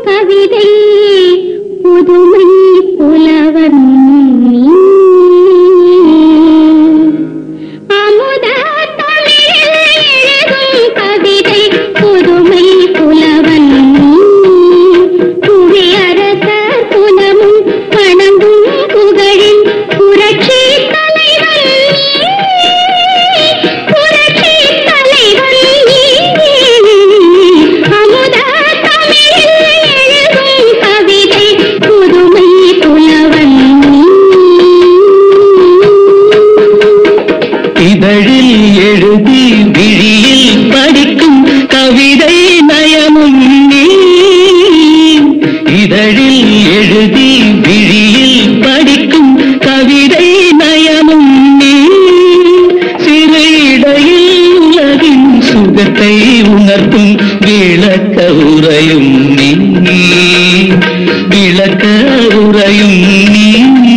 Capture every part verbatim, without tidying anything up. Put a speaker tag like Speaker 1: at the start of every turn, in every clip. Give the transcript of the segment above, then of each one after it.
Speaker 1: கவிதை புதுமை புலவன் அமுத தமிழில் எழுதும் கவிதை புதுமை புலவன் புவியரசர் புலமும் வணங்கும் புகழின் புரட்சி தலைவன் புரட்சி தலைவன் அமுத தமிழில் எழுதும் கவிதை புதுமை புலவன்
Speaker 2: இதழில் எழுதி விழியில் படிக்கும் கவிதை நயமும் நீ இதழில் எழுதி விழியில் படிக்கும் கவிதை நயமும் நீ சிறு இடையில் உலகின் சுகத்தை உணர்த்தும் விளக்க உரையும் நீ விளக்க உரையும் நீ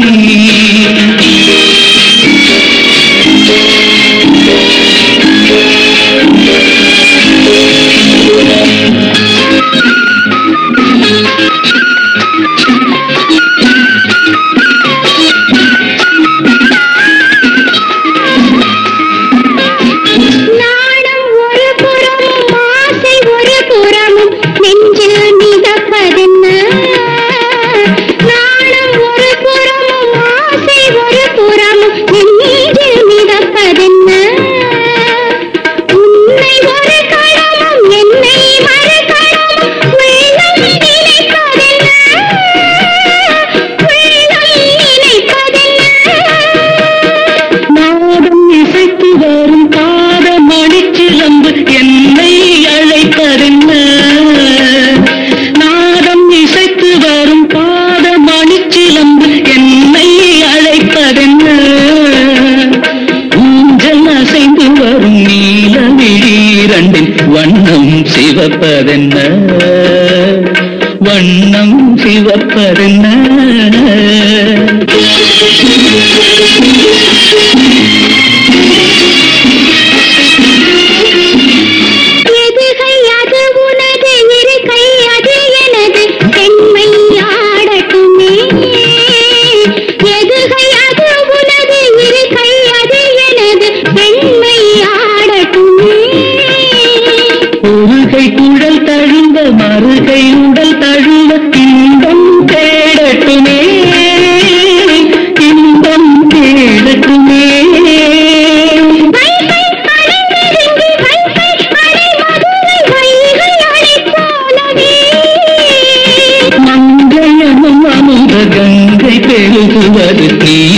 Speaker 2: வண்ணம் சிவப்பதென்ன வண்ணம் சிவப்பதென்ன
Speaker 1: எதுகை அது உனது இருக்கை அது எனது பெண்மை ஆடட்டுமே எதுகை அது உனது இருக்கை அது எனது பெண்மை ஆடட்டுமே
Speaker 2: ஒருகை குழல் தழுவ மறுகை உடல் தழுவ இன்பம் தேடட்டுமே இன்பம் தேடட்டுமே மங்கையமும் அமுத கங்கை பெருகுவது நீ